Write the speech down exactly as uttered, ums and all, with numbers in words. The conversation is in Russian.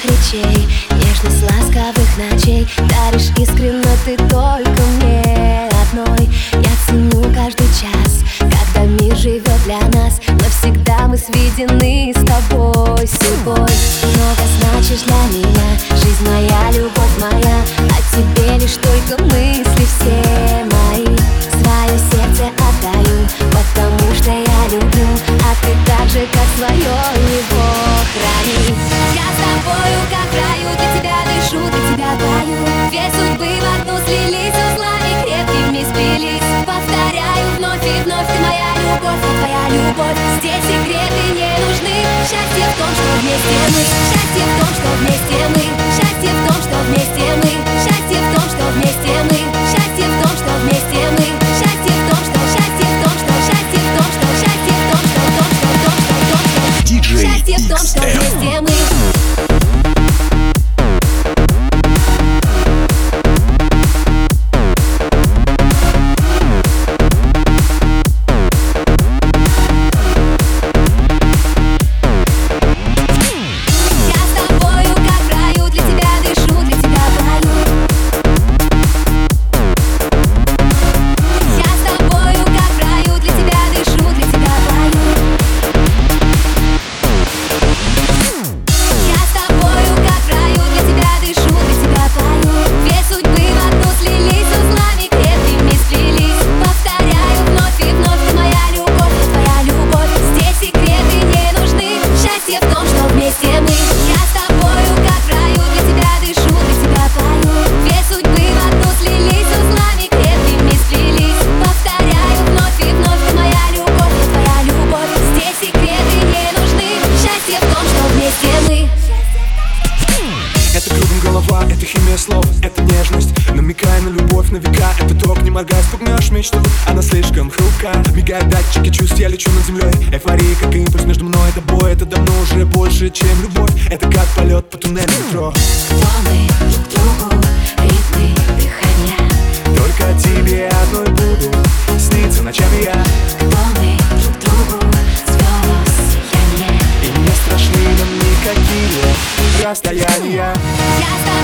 речей, нежность ласковых ночей. Даришь искренно ты только мне одной. Я ценю каждый час, когда мир живет для нас. Навсегда мы сведены с тобой судьбой. Много значишь для меня, жизнь моя, любовь моя. О тебе лишь только мысли все мои. Свое сердце отдаю, потому что я люблю, а ты так же, как свое, его храни. Я с тобою, как в раю, для тебя дышу, для тебя пою. Две судьбы в одну слились, узлами крепкими сплелись. Повторяю вновь и вновь, ты моя любовь, а твоя любовь. Здесь секреты не нужны. Счастье в том, что вместе мы. Счастье в том, что вместе мы. Счастье в том, что вместе мы. Счастье в том, что вместе мы. Счастье в том, что вместе мы. Счастье в том, что, счастье в том, что, счастье в том, что, счастье в том, что, в том, что, в том, что, в том, что. диджей Счастье в том, что вместе мы. Это кругом голова, это химия слов, это нежность, намекая на любовь на века. Это ток, не моргай, спугнешь мечту, она слишком хрупка. Мигают датчики чувств, я лечу над землей. Эйфория, как импульс между мной и тобой. Это давно уже больше, чем любовь. Это как полет по туннелю метро. Кто мы друг другу, ритмы дыхания. Только тебе одной буду сниться ночами я. Кто мы друг другу, звезд сияние. И не страшны нам никакие расстояния. Я